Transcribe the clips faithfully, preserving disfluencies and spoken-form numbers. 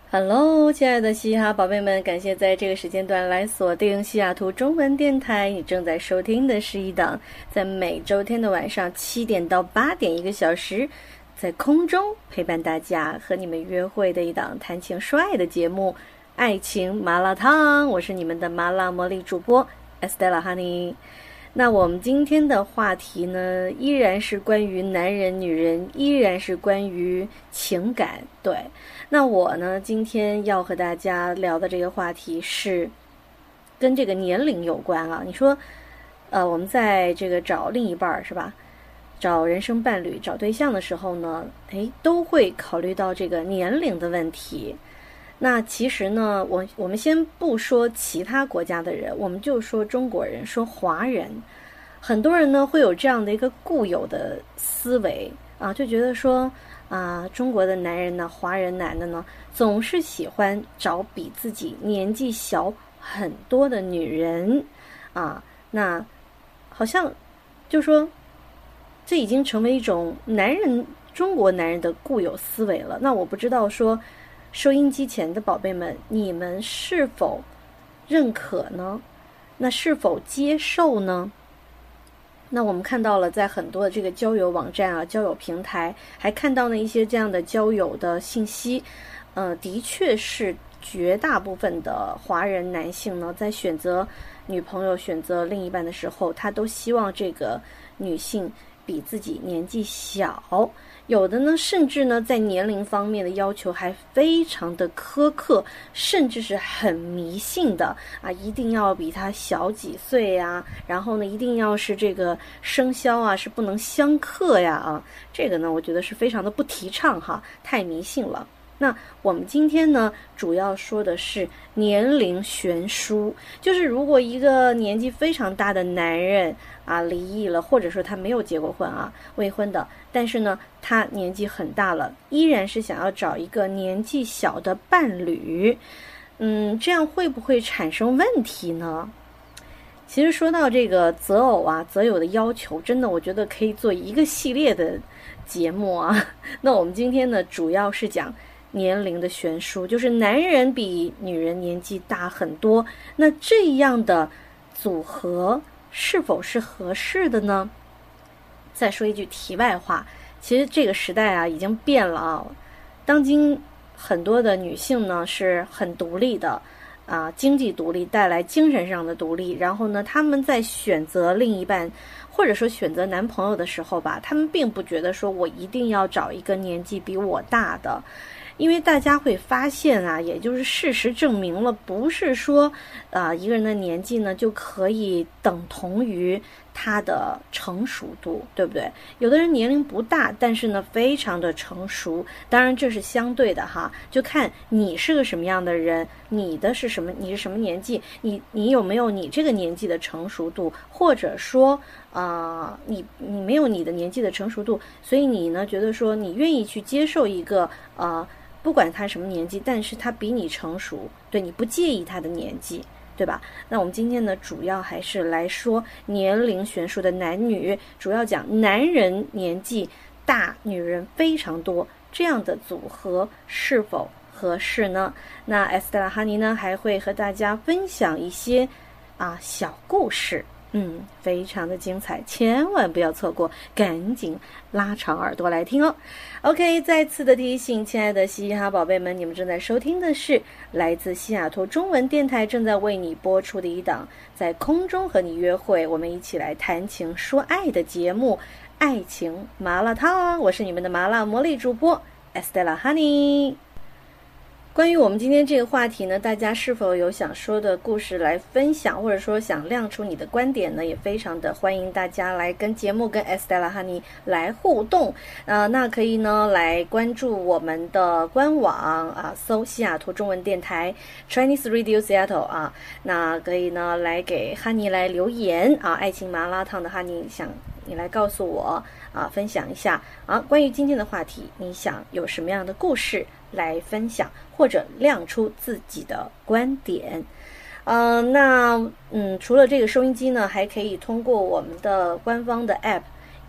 Hello，亲爱的嘻哈宝贝们，感谢在这个时间段来锁定西雅图中文电台。你正在收听的是一档在每周天的晚上七点到八点一个小时，在空中陪伴大家和你们约会的一档谈情说爱的节目《爱情麻辣烫》。我是你们的麻辣魔力主播 Estella Honey。那我们今天的话题呢，依然是关于男人女人，依然是关于情感。对，那我呢今天要和大家聊的这个话题是跟这个年龄有关啊。你说呃，我们在这个找另一半是吧，找人生伴侣找对象的时候呢，诶，都会考虑到这个年龄的问题。那其实呢，我我们先不说其他国家的人，我们就说中国人，说华人，很多人呢会有这样的一个固有的思维啊，就觉得说啊，中国的男人呢，华人男的呢，总是喜欢找比自己年纪小很多的女人啊，那好像就说这已经成为一种男人中国男人的固有思维了。那我不知道说收音机前的宝贝们，你们是否认可呢？那是否接受呢？那我们看到了在很多的这个交友网站啊、交友平台，还看到了一些这样的交友的信息，呃，的确是绝大部分的华人男性呢，在选择女朋友、选择另一半的时候，他都希望这个女性比自己年纪小。有的呢，甚至呢，在年龄方面的要求还非常的苛刻，甚至是很迷信的啊，一定要比他小几岁呀，然后呢，一定要是这个生肖啊是不能相克呀啊，这个呢，我觉得是非常的不提倡哈，太迷信了。那我们今天呢，主要说的是年龄悬殊，就是如果一个年纪非常大的男人啊离异了，或者说他没有结过婚啊，未婚的，但是呢他年纪很大了，依然是想要找一个年纪小的伴侣，嗯，这样会不会产生问题呢？其实说到这个择偶啊、择友的要求，真的我觉得可以做一个系列的节目啊。那我们今天呢，主要是讲年龄的悬殊，就是男人比女人年纪大很多，那这样的组合是否是合适的呢？再说一句题外话，其实这个时代啊已经变了啊，当今很多的女性呢是很独立的啊，经济独立带来精神上的独立，然后呢他们在选择另一半或者说选择男朋友的时候吧，他们并不觉得说我一定要找一个年纪比我大的，因为大家会发现啊，也就是事实证明了，不是说啊、呃、一个人的年纪呢就可以等同于他的成熟度，对不对？有的人年龄不大，但是呢非常的成熟，当然这是相对的哈，就看你是个什么样的人，你的是什么，你是什么年纪，你你有没有你这个年纪的成熟度，或者说啊、呃、你你没有你的年纪的成熟度，所以你呢觉得说你愿意去接受一个呃不管他什么年纪，但是他比你成熟，对，你不介意他的年纪，对吧？那我们今天呢，主要还是来说年龄悬殊的男女，主要讲男人年纪大，女人非常多，这样的组合是否合适呢？那 Estella Honey 呢，还会和大家分享一些啊小故事。嗯，非常的精彩，千万不要错过，赶紧拉长耳朵来听哦。OK， 再次的提醒，亲爱的嘻哈宝贝们，你们正在收听的是来自西雅图中文电台正在为你播出的一档在空中和你约会，我们一起来谈情说爱的节目《爱情麻辣烫》，我是你们的麻辣魔力主播 Estella Honey。关于我们今天这个话题呢，大家是否有想说的故事来分享，或者说想亮出你的观点呢？也非常的欢迎大家来跟节目跟 Estella Honey 来互动。呃，那可以呢来关注我们的官网啊，搜西雅图中文电台 Chinese Radio Seattle 啊，那可以呢来给 Honey 来留言啊，爱情麻辣烫的 Honey 想你来告诉我啊，分享一下啊，关于今天的话题，你想有什么样的故事来分享，或者亮出自己的观点。呃，那嗯，除了这个收音机呢，还可以通过我们的官方的 app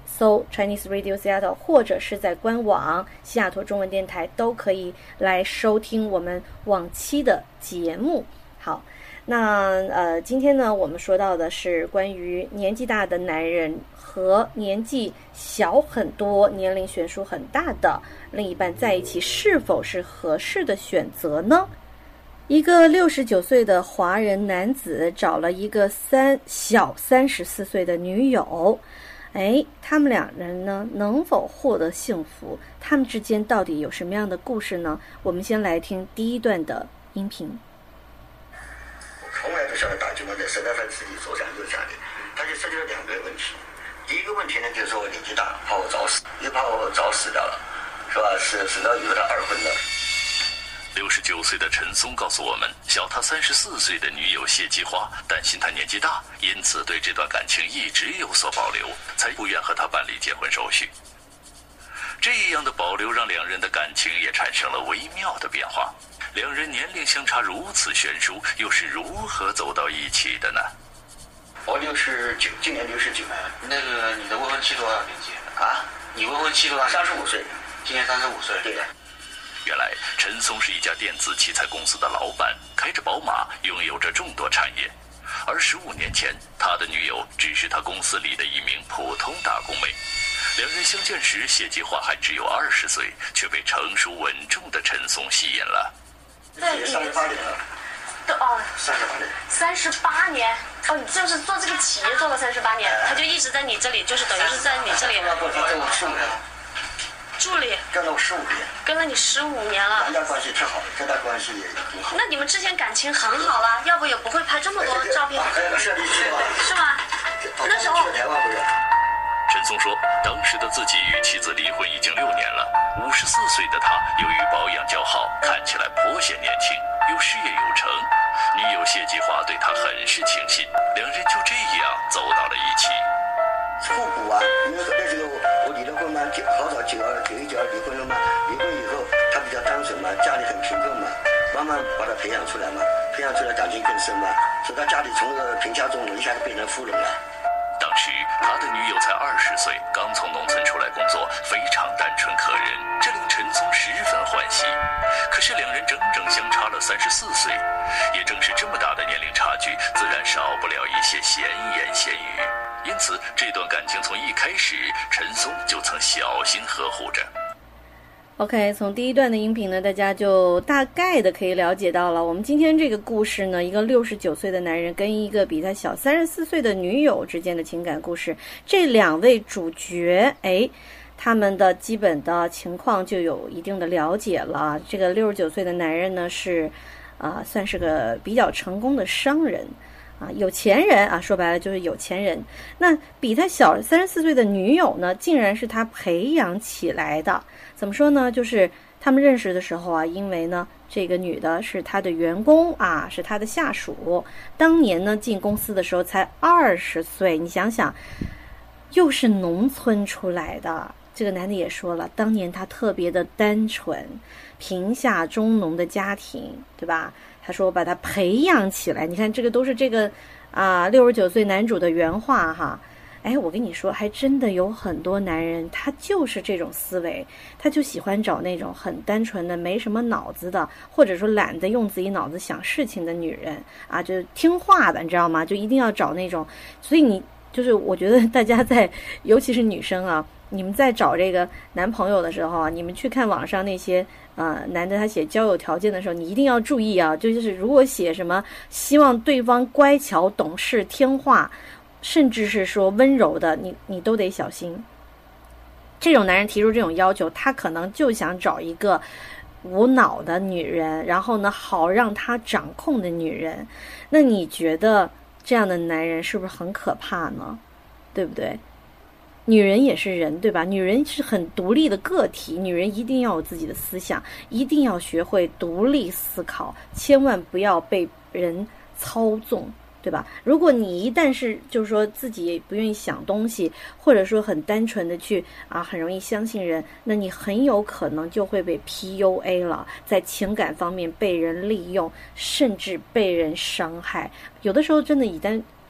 搜 Chinese Radio Seattle， 或者是在官网西雅图中文电台都可以来收听我们往期的节目。好，那呃，今天呢，我们说到的是关于年纪大的男人和年纪小很多、年龄悬殊很大的另一半在一起是否是合适的选择呢？一个六十九岁的华人男子找了一个三小三十四岁的女友，哎，他们两人呢能否获得幸福？他们之间到底有什么样的故事呢？我们先来听第一段的音频。 我从来不晓得打乒乓在十来分自己左闪右闪的，他就涉及了两个问题。第一个问题呢，就是说我年纪大，怕我早死，又怕我早死掉了，是吧？死死到以后他二婚了。 六十九岁的陈松告诉我们，小他三十四岁的女友谢继花担心他年纪大，因此对这段感情一直有所保留，才不愿和他办理结婚手续。这样的保留让两人的感情也产生了微妙的变化。两人年龄相差如此悬殊，又是如何走到一起的呢？ 我六十九，今年六十九。 那个你的未婚妻多少年纪啊？你未婚妻多少年？ 三十五岁， 今年三十五岁。 对的。 原来陈松是一家电子器材公司的老板，开着宝马，拥有着众多产业。而十五年前，他的女友只是他公司里的一名普通打工妹。两人相见时，谢继花还只有二十岁，却被成熟稳重的陈松吸引了。 对，三十八年了。 都哦， 三十八年。 三十八年哦，你就是做这个企业做了三十八年，他就一直在你这里，就是等于是在你这里。 那过去跟我十五年。 助理跟了我十五年， 跟了你十五年了， 两家关系挺好的，跟他关系也挺好。 那你们之前感情很好了，要不也不会拍这么多照片， 是是吗？那时候陈松说，当时的自己与妻子离婚已经六年了，五十四岁的他由于保养较好，看起来颇显年轻，又事业有成。女友谢继花对他很是倾心，两人就这样走到了一起。 互补啊，因为那时候我离了婚嘛，好早九二九一九二离婚了嘛，离婚以后他比较单纯嘛，家里很贫困嘛，慢慢把他培养出来嘛，培养出来感情更深嘛，所以他家里从个贫家中一下子变成富人了。 当时他的女友才二十岁，刚从农村出来工作，非常单纯可人，这令陈松十分欢喜。可是两人整整相差了三十四岁，也正是这么大的年龄差距，自然少不了一些闲言闲语。因此这段感情从一开始陈松就曾小心呵护着。 OK， 从第一段的音频呢，大家就大概的可以了解到了，我们今天这个故事呢，一个六十九岁的男人跟一个比他小三十四岁的女友之间的情感故事，这两位主角，哎，他们的基本的情况就有一定的了解了。这个六十九岁的男人呢，是啊、呃，算是个比较成功的商人。啊，有钱人啊，说白了就是有钱人。那比他小三十四岁的女友呢，竟然是他培养起来的。怎么说呢？就是他们认识的时候啊，因为呢，这个女的是他的员工啊，是他的下属。当年呢，进公司的时候才二十岁，你想想，又是农村出来的。这个男的也说了，当年他特别的单纯，贫下中农的家庭，对吧？他说把他培养起来，你看这个都是这个啊六十九岁男主的原话哈。哎，我跟你说，还真的有很多男人，他就是这种思维，他就喜欢找那种很单纯的、没什么脑子的，或者说懒得用自己脑子想事情的女人啊，就是听话的，你知道吗？就一定要找那种。所以你就是我觉得大家在，尤其是女生啊，你们在找这个男朋友的时候啊，你们去看网上那些呃男的他写交友条件的时候，你一定要注意啊，就是如果写什么希望对方乖巧懂事听话，甚至是说温柔的，你你都得小心。这种男人提出这种要求，他可能就想找一个无脑的女人，然后呢好让他掌控的女人。那你觉得这样的男人是不是很可怕呢？对不对？女人也是人，对吧？女人是很独立的个体，女人一定要有自己的思想，一定要学会独立思考，千万不要被人操纵，对吧？如果你一旦是就是说自己不愿意想东西，或者说很单纯的去啊，很容易相信人，那你很有可能就会被 P U A 了，在情感方面被人利用，甚至被人伤害。有的时候真的一旦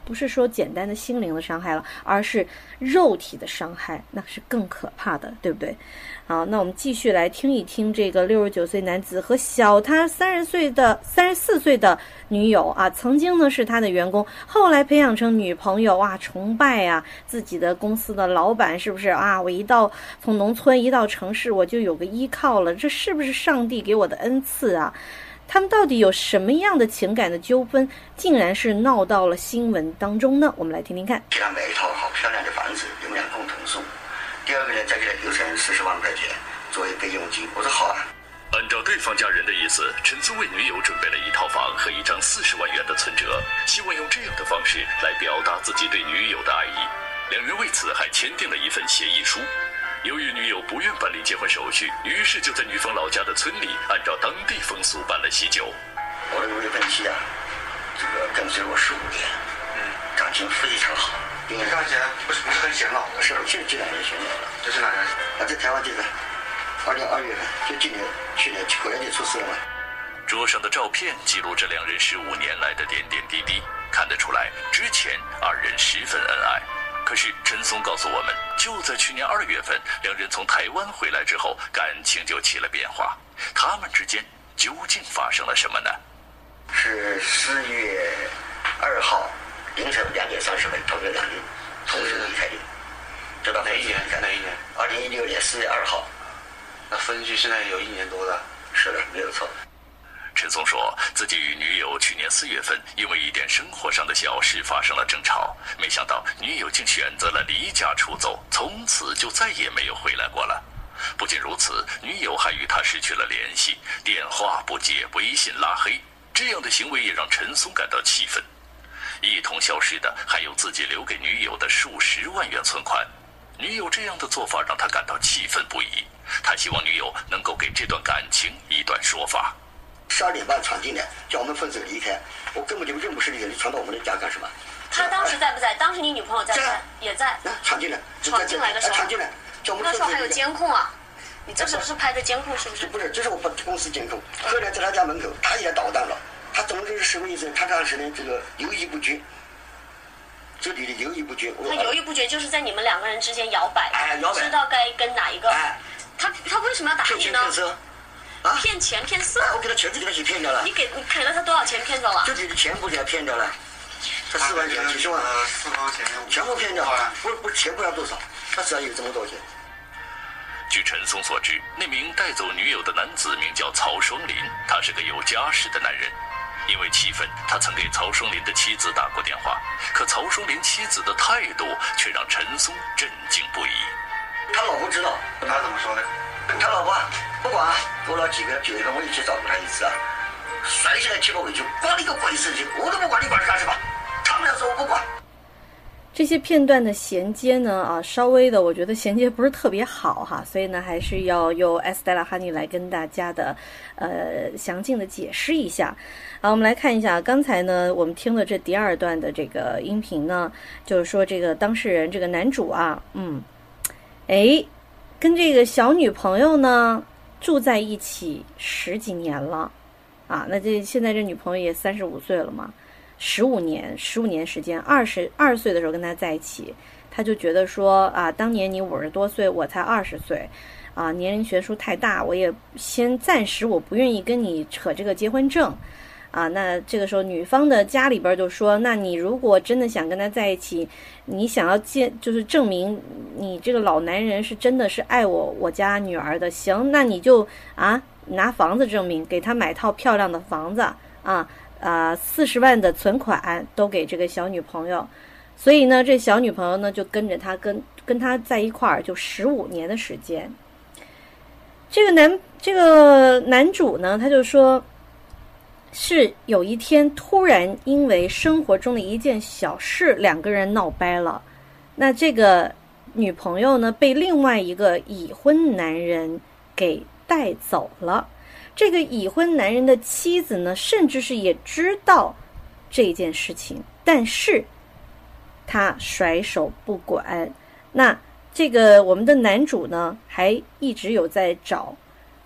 不是说简单的心灵的伤害了，而是肉体的伤害，那是更可怕的，对不对？好，那我们继续来听一听这个六十九岁男子和小他三十岁的三十四岁的女友啊，曾经呢是他的员工，后来培养成女朋友啊，崇拜啊自己的公司的老板，是不是啊？我一到从农村一到城市，我就有个依靠了，这是不是上帝给我的恩赐啊？他们到底有什么样的情感的纠纷，竟然是闹到了新闻当中呢？我们来听听看。 给他买一套好漂亮的房子，我们俩共同住。第二个呢，再给他留成四十万块钱作为备用金。我说好啊。 按照对方家人的意思，陈松为女友准备了一套房和一张四十万元的存折，希望用这样的方式来表达自己对女友的爱意。两人为此还签订了一份协议书。由于女友不愿办理结婚手续，于是就在女方老家的村里按照当地风俗办了喜酒。 我的未婚妻啊，这个跟随我十五年，嗯，感情非常好。 你看起来不是不是很显老的， 是吧？现在这两年显老了。 这是哪人？ 啊，在台湾这个，二年二月份，就今年去年狗年就出事了嘛。 桌上的照片记录着两人十五年来的点点滴滴，看得出来之前二人十分恩爱。可是陈松告诉我们，就在去年二月份，两人从台湾回来之后，感情就起了变化。他们之间究竟发生了什么呢？ 是四月二号凌晨两点三十分，他们两人同时离开的。这到哪一年？哪一年？ 二零一六年四月二号。 那分居现在有一年多了。 是的，没有错。 陈松说自己与女友去年四月份因为一点生活上的小事发生了争吵，没想到女友竟选择了离家出走，从此就再也没有回来过了。不仅如此，女友还与他失去了联系，电话不接，微信拉黑，这样的行为也让陈松感到气愤。一同消失的还有自己留给女友的数十万元存款。女友这样的做法让他感到气愤不已，他希望女友能够给这段感情一段说法。 十二点半闯进来，叫我们分手离开，我根本就认不识你，你闯到我们的家干什么？ 他当时在不在？当时你女朋友在不在？也在。 啊，闯进来， 闯进来的时候， 闯进来，叫我们那时候还有监控啊！你这是不是拍的监控？是不是？ 不是，这是我们公司监控。后来在他家门口，他也捣蛋了。他总之是什么意思？他当时呢，这个犹豫不决。这里的犹豫不决， 他犹豫不决就是在你们两个人之间摇摆， 哎，摇摆， 知道该跟哪一个。 哎， 他他为什么要打你呢？ 骗色，啊， 骗钱骗色。 哎，我给他全部给他去骗掉了。 你给你给了他多少钱骗走了？ 自己的钱不给他骗掉了，他四万钱、几十万， 呃，四万钱全部骗掉。不不，钱不知道多少，他只要有这么多钱。 据陈松所知，那名带走女友的男子名叫曹双林，他是个有家室的男人。因为气愤，他曾给曹双林的妻子打过电话，可曹双林妻子的态度却让陈松震惊不已。 他老婆知道， 他怎么说的？ 他老婆不管，过了几个九月份我也去找过他一次啊，甩起来气不回去，管你个鬼事情，我都不管，你管是干什么？他们要说我不管。 这些片段的衔接呢，啊，稍微的我觉得衔接不是特别好哈，所以呢，还是要由 Estella Honey 来跟大家的，呃，详尽的解释一下。好，我们来看一下，刚才呢，我们听了这第二段的这个音频呢，就是说这个当事人这个男主啊，嗯，哎，跟这个小女朋友呢住在一起十几年了，啊，那这现在这女朋友也三十五岁了嘛。十五年，十五年时间，二十二岁的时候跟他在一起，他就觉得说啊，当年你五十多岁，我才二十岁，啊，年龄悬殊太大，我也先暂时我不愿意跟你扯这个结婚证，啊，那这个时候女方的家里边就说，那你如果真的想跟他在一起，你想要见，就是证明你这个老男人是真的是爱我我家女儿的，行，那你就啊拿房子证明，给他买套漂亮的房子啊。啊，四十万的存款都给这个小女朋友，所以呢，这小女朋友呢就跟着他跟跟他在一块儿，就十五年的时间。这个男这个男主呢，他就说，是有一天突然因为生活中的一件小事，两个人闹掰了。那这个女朋友呢，被另外一个已婚男人给带走了。这个已婚男人的妻子呢，甚至是也知道这件事情，但是他甩手不管。那这个我们的男主呢，还一直有在找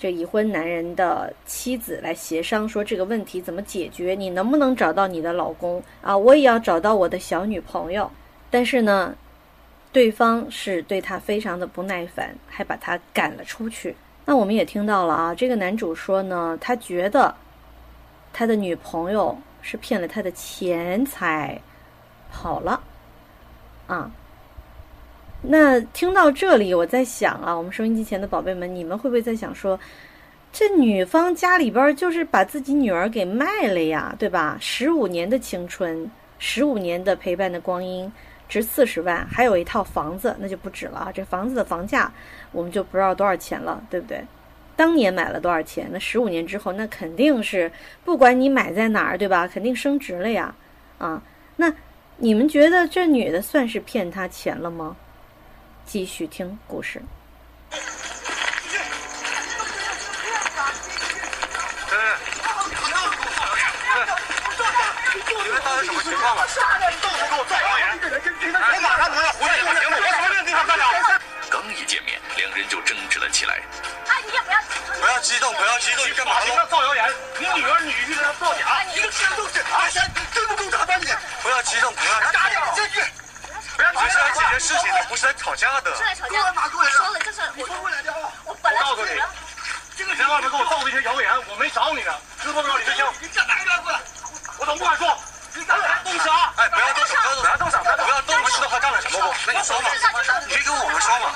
这已婚男人的妻子来协商，说这个问题怎么解决，你能不能找到你的老公啊？我也要找到我的小女朋友。但是呢，对方是对他非常的不耐烦，还把他赶了出去。那我们也听到了啊，这个男主说呢，他觉得他的女朋友是骗了他的钱财跑了啊。那听到这里，我在想啊，我们收音机前的宝贝们，你们会不会在想说，这女方家里边就是把自己女儿给卖了呀，对吧？十五年的青春，十五年的陪伴的光阴，值四十万，还有一套房子，那就不止了啊！这房子的房价我们就不知道多少钱了，对不对？当年买了多少钱？那十五年之后，那肯定是不管你买在哪儿，对吧？肯定升值了呀！啊，那你们觉得这女的算是骗他钱了吗？继续听故事。 你们到底什么情况了？到处给我造谣言！我马上就要回去了，行吗？我什么地方干了？ 刚一见面，两人就争执了起来。 哎，你也不要不要激动，不要激动，你干嘛呢？造谣言！你女儿女婿在那造假，你个吃东西，啊，真不够打吧你！不要激动，不要打掉进去。不要急，是来解决事情的，不是来吵架的。 是来吵架的。我说了，就是我说过来电话。我本来告诉你，这个在外面给我造的一些谣言，我没找你呢，知不知道李振兴？你干哪一边过来？我怎么不敢说？你敢动手？哎，不要动手，不要动手，不要动手，不知道他干了什么不？那你说嘛，你跟我们说嘛。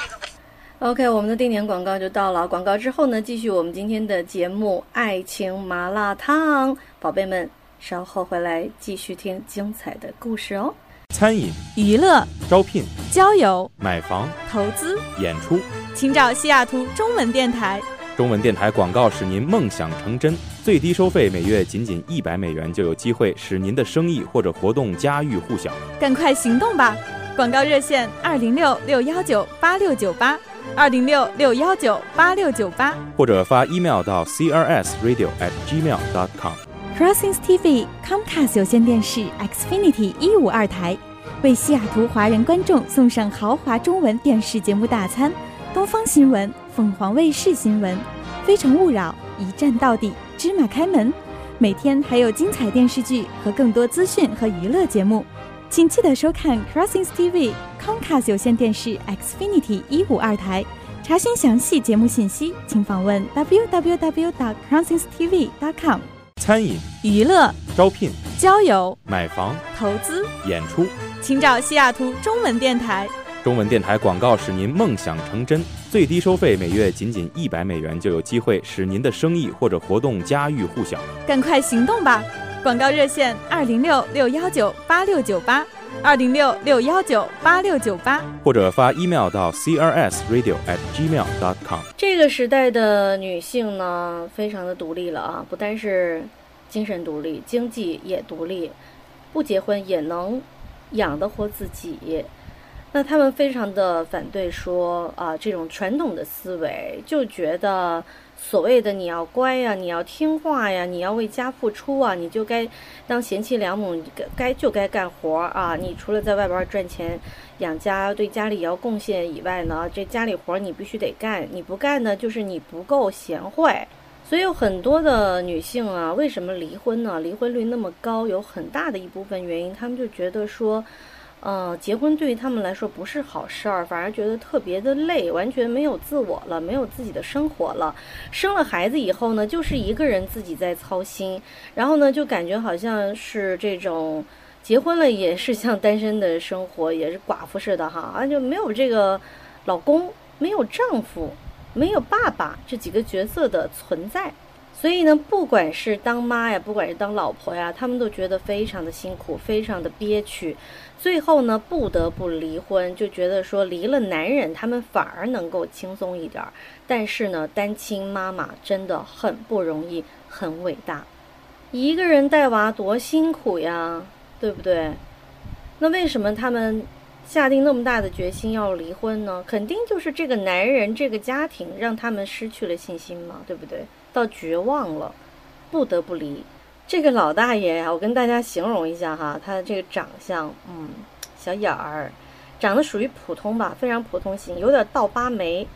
OK， 我们的定点广告就到了。广告之后呢，继续我们今天的节目《爱情麻辣烫》。宝贝们，稍后回来继续听精彩的故事哦。 餐饮、 娱乐、 招聘、 交友、 买房、 投资、 演出， 请找西雅图中文电台。 中文电台广告使您梦想成真，最低收费每月仅仅一百美元，就有机会使您的生意或者活动家喻户晓。 赶快行动吧！广告热线二零六六幺九八六九八，二零六六幺九八六九八， 或者发 email 到 c r s radio at gmail dot com。Crossings T V Comcast 有线电视 Xfinity 一五二台为西雅图华人观众送上豪华中文电视节目大餐，东方新闻、凤凰卫视新闻、非诚勿扰、一站到底、芝麻开门，每天还有精彩电视剧和更多资讯和娱乐节目，请记得收看 Crossings T V Comcast 有线电视 Xfinity 一五二台。查询详细节目信息，请访问 w w w dot crossings t v dot com。 餐饮、 娱乐、 招聘、 交友、 买房、 投资、 演出， 请找西雅图中文电台。 中文电台广告使您梦想成真，最低收费每月仅仅一百美元，就有机会使您的生意或者活动家喻户晓。 赶快行动吧！广告热线二零六六幺九八六九八，二零六六幺九八六九八， 或者发 email 到 c r s radio at gmail dot com。 这个时代的女性呢，非常的独立了啊，不单是精神独立，经济也独立，不结婚也能养得活自己。那他们非常的反对说啊，这种传统的思维，就觉得所谓的你要乖呀，你要听话呀，你要为家付出啊，你就该当贤妻良母，该就该干活啊。你除了在外边赚钱养家，对家里也要贡献以外呢，这家里活你必须得干，你不干呢，就是你不够贤惠。所以有很多的女性啊，为什么离婚呢？离婚率那么高，有很大的一部分原因，她们就觉得说呃，结婚对于他们来说不是好事儿，反而觉得特别的累，完全没有自我了，没有自己的生活了。生了孩子以后呢，就是一个人自己在操心，然后呢，就感觉好像是这种结婚了也是像单身的生活，也是寡妇似的哈，啊，就没有这个老公，没有丈夫，没有爸爸这几个角色的存在。所以呢，不管是当妈呀，不管是当老婆呀，他们都觉得非常的辛苦，非常的憋屈，最后呢不得不离婚，就觉得说离了男人他们反而能够轻松一点。但是呢，单亲妈妈真的很不容易，很伟大，一个人带娃多辛苦呀，对不对？那为什么他们下定那么大的决心要离婚呢？肯定就是这个男人这个家庭让他们失去了信心嘛，对不对？到绝望了，不得不离。这个老大爷呀，我跟大家形容一下哈，他的这个长相，嗯，小眼儿，长得属于普通吧，非常普通型，有点倒八眉，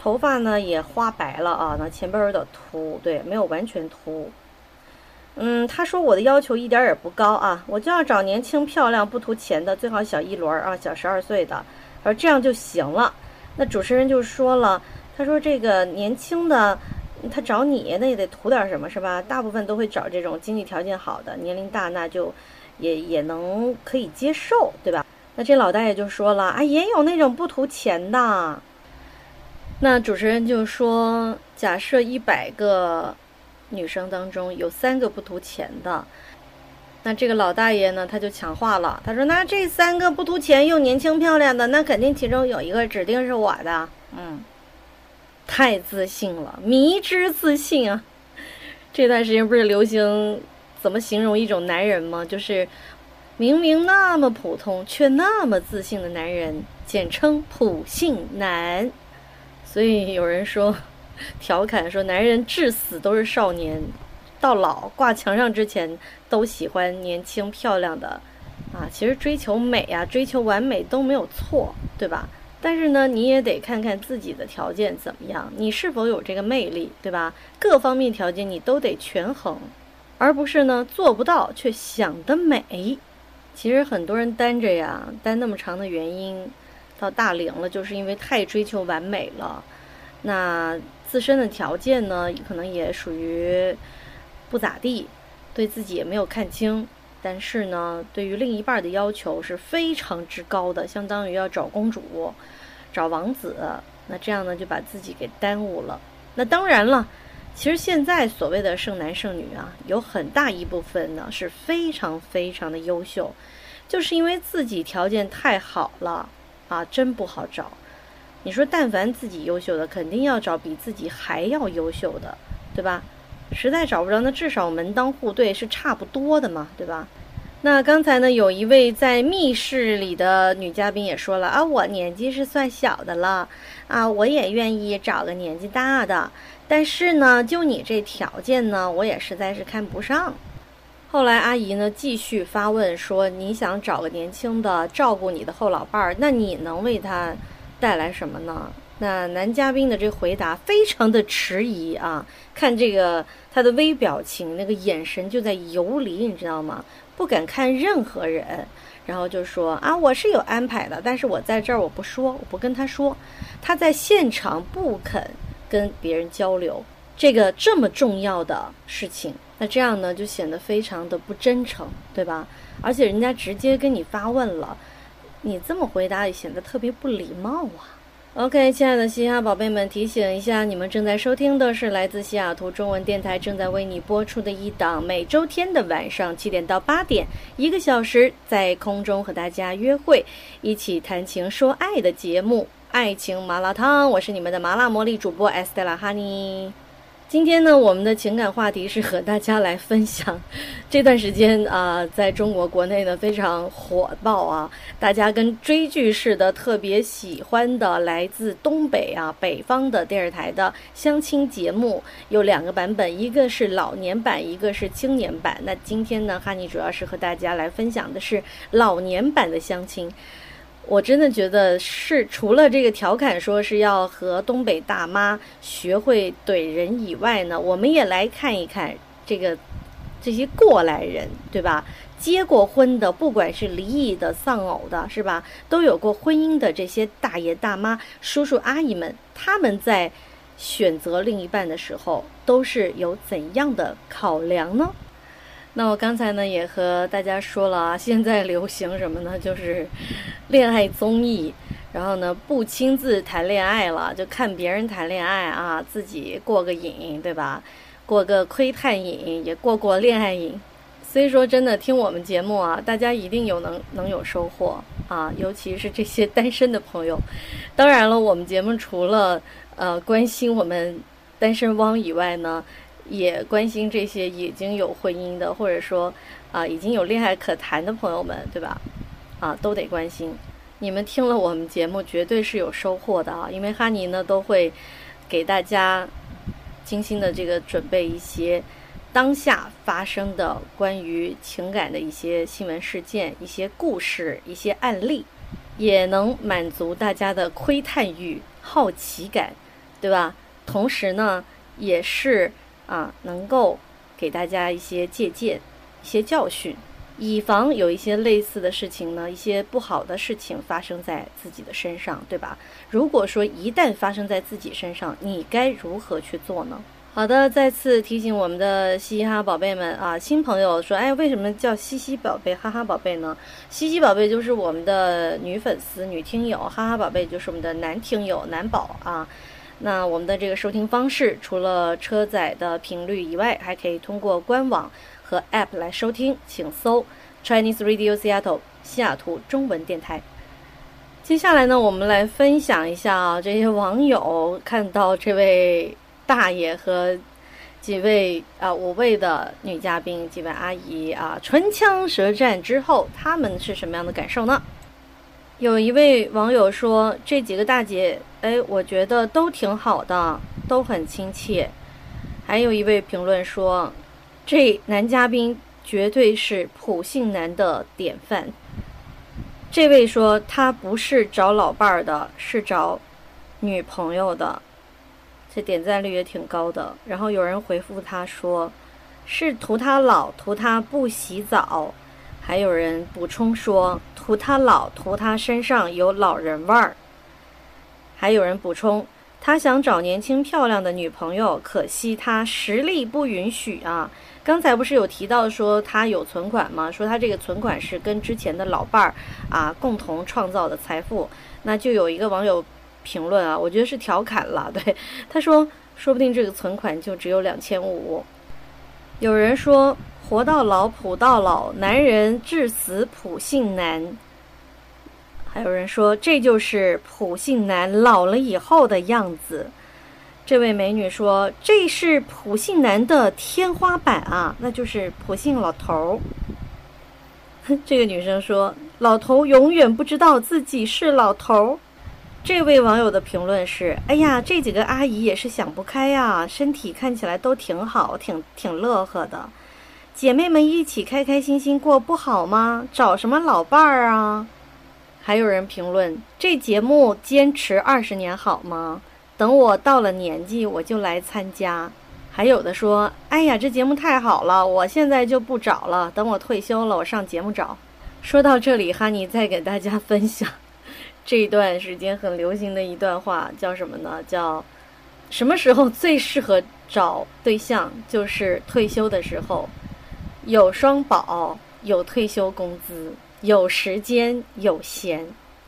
头发呢也花白了啊，那前边有点秃，对，没有完全秃。嗯，他说我的要求一点也不高啊，我就要找年轻漂亮不图钱的，最好小一轮啊，小十二岁的，而这样就行了。那主持人就说了，他说这个年轻的他找你那也得图点什么是吧？大部分都会找这种经济条件好的，年龄大那就也也能可以接受，对吧？那这老大爷就说了啊，也有那种不图钱的。那主持人就说，假设一百个女生当中有三个不图钱的，那这个老大爷呢他就抢话了，他说那这三个不图钱又年轻漂亮的，那肯定其中有一个指定是我的。嗯，太自信了，迷之自信啊。这段时间不是流行怎么形容一种男人吗？就是明明那么普通却那么自信的男人，简称普信男。所以有人说调侃说，男人至死都是少年，到老挂墙上之前都喜欢年轻漂亮的啊。其实追求美啊，追求完美都没有错，对吧？但是呢，你也得看看自己的条件怎么样，你是否有这个魅力，对吧？各方面条件你都得权衡，而不是呢做不到却想得美。其实很多人单着呀，单那么长的原因，到大龄了，就是因为太追求完美了。那自身的条件呢，可能也属于不咋地，对自己也没有看清，但是呢，对于另一半的要求是非常之高的，相当于要找公主、找王子，那这样呢，就把自己给耽误了。那当然了，其实现在所谓的剩男剩女啊，有很大一部分呢是非常非常的优秀，就是因为自己条件太好了啊，真不好找。你说但凡自己优秀的，肯定要找比自己还要优秀的，对吧？实在找不着，那至少门当户对是差不多的嘛，对吧？那刚才呢，有一位在密室里的女嘉宾也说了啊，我年纪是算小的了啊，我也愿意找个年纪大的，但是呢，就你这条件呢，我也实在是看不上。后来阿姨呢继续发问说，你想找个年轻的照顾你的后老伴儿，那你能为他带来什么呢？那男嘉宾的这回答非常的迟疑啊，看这个他的微表情，那个眼神就在游离，你知道吗？不敢看任何人，然后就说啊，我是有安排的，但是我在这儿我不说，我不跟他说，他在现场不肯跟别人交流这个这么重要的事情，那这样呢就显得非常的不真诚，对吧？而且人家直接跟你发问了，你这么回答也显得特别不礼貌啊。OK， 亲爱的嘻哈宝贝们，提醒一下，你们正在收听的是来自西雅图中文电台正在为你播出的一档每周天的晚上七点到八点，一个小时在空中和大家约会，一起谈情说爱的节目《爱情麻辣烫》，我是你们的麻辣魔力主播 Estella Honey。今天呢，我们的情感话题是和大家来分享这段时间啊、呃，在中国国内呢非常火爆啊，大家跟追剧似的特别喜欢的来自东北啊北方的电视台的相亲节目，有两个版本，一个是老年版，一个是青年版。那今天呢，哈尼主要是和大家来分享的是老年版的相亲。我真的觉得是除了这个调侃说是要和东北大妈学会怼人以外呢，我们也来看一看这个这些过来人，对吧？结过婚的，不管是离异的、丧偶的，是吧？都有过婚姻的这些大爷大妈、叔叔阿姨们，他们在选择另一半的时候都是有怎样的考量呢？那我刚才呢也和大家说了啊，现在流行什么呢？就是恋爱综艺，然后呢不亲自谈恋爱了，就看别人谈恋爱啊，自己过个瘾，对吧？过个窥探瘾，也过过恋爱瘾。所以说真的听我们节目啊，大家一定有能能有收获啊，尤其是这些单身的朋友。当然了，我们节目除了呃关心我们单身汪以外呢，也关心这些已经有婚姻的，或者说啊、呃、已经有恋爱可谈的朋友们，对吧？啊，都得关心。你们听了我们节目绝对是有收获的啊，因为哈尼呢都会给大家精心的这个准备一些当下发生的关于情感的一些新闻事件、一些故事、一些案例，也能满足大家的窥探欲、好奇感， 对吧？同时呢，也是啊，能够给大家一些借鉴、一些教训，以防有一些类似的事情呢，一些不好的事情发生在自己的身上，对吧？如果说一旦发生在自己身上，你该如何去做呢？好的，再次提醒我们的嘻嘻哈宝贝们啊，新朋友说，哎，为什么叫嘻嘻宝贝、哈哈宝贝呢？嘻嘻宝贝就是我们的女粉丝、女听友，哈哈宝贝就是我们的男听友、男宝啊。那我们的这个收听方式，除了车载的频率以外，还可以通过官网和 App 来收听，请搜 Chinese Radio Seattle 西雅图中文电台。接下来呢，我们来分享一下啊，这些网友看到这位大爷和几位啊五位的女嘉宾、几位阿姨啊唇枪舌战之后，他们是什么样的感受呢？有一位网友说，这几个大姐，哎，我觉得都挺好的，都很亲切。还有一位评论说，这男嘉宾绝对是普信男的典范。这位说他不是找老伴儿的，是找女朋友的，这点赞率也挺高的。然后有人回复他说，是图他老，图他不洗澡。还有人补充说，图他老，图他身上有老人味儿。还有人补充，他想找年轻漂亮的女朋友，可惜他实力不允许啊。刚才不是有提到说他有存款吗？说他这个存款是跟之前的老伴儿啊共同创造的财富。那就有一个网友评论啊，我觉得是调侃了，对，他说说不定这个存款就只有两千五。有人说活到老普到老，男人至死普信男。还有人说这就是普信男老了以后的样子。这位美女说，这是普信男的天花板啊，那就是普信老头。这个女生说，老头永远不知道自己是老头。这位网友的评论是，哎呀，这几个阿姨也是想不开呀，身体看起来都挺好，挺挺乐呵的，姐妹们一起开开心心过不好吗？找什么老伴儿啊？还有人评论，这节目坚持二十年好吗？等我到了年纪我就来参加。还有的说，哎呀，这节目太好了，我现在就不找了，等我退休了我上节目找。说到这里，哈尼再给大家分享这一段时间很流行的一段话，叫什么呢？叫什么时候最适合找对象？就是退休的时候，有双保，有退休工资，有时间，有闲。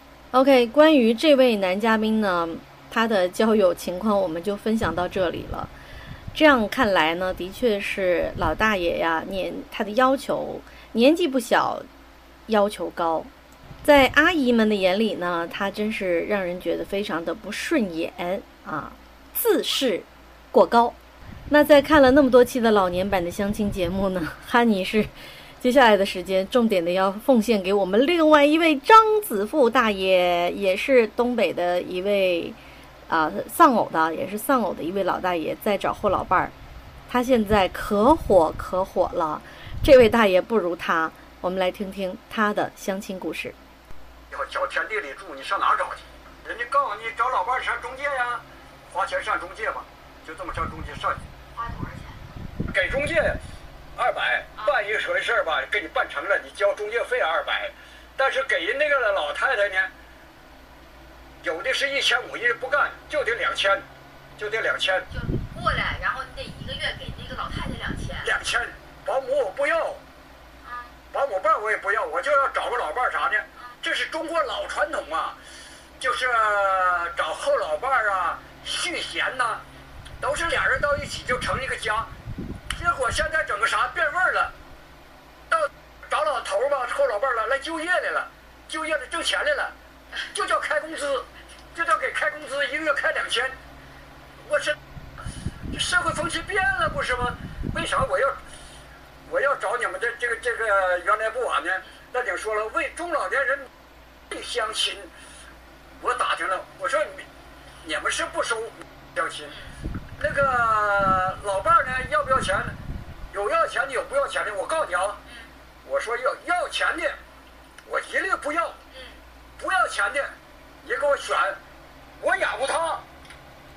OK， 关于这位男嘉宾呢，他的交友情况我们就分享到这里了。这样看来呢，的确是老大爷呀，年他的要求年纪不小，要求高。在阿姨们的眼里呢，他真是让人觉得非常的不顺眼啊，自视过高。那在看了那么多期的老年版的相亲节目呢，哈尼是接下来的时间重点的要奉献给我们另外一位张子富大爷，也是东北的一位啊、呃、丧偶的，也是丧偶的一位老大爷，在找后老伴儿。他现在可火可火了，这位大爷不如他。我们来听听他的相亲故事。 要小田地里住，你上哪儿找去？人家告诉你找老伴儿上中介呀，花钱上中介吧，就这么上中介上去。 花多少钱？ 给中介二百，办一个合适事儿吧，给你办成了，你交中介费二百，但是给人那个老太太呢，有的是一千五，人不干就得两千，就得两千。 就过来，然后你得一个月给那个老太太两千。 两千，保姆我不要， 嗯， 保姆伴我也不要，我就要找个老伴儿啥的。这是中国老传统啊，就是找后老伴儿啊，续弦呐、啊，都是俩人到一起就成一个家。结果现在整个啥变味儿了，到找老头吧，后老伴儿了，来就业来了，就业了挣钱来了，就叫开工资，就叫给开工资，一个月开两千。我是社会风气变了不是吗？为啥我要我要找你们的这个这个原来不晚呢？那就说了，为中老年人相亲，我打听了，我说你你们是不收相亲，那个老伴儿呢要不要钱？有要钱的，有不要钱的。我告诉你啊，我说要要钱的，我一律不要；不要钱的，你给我选，我养活他。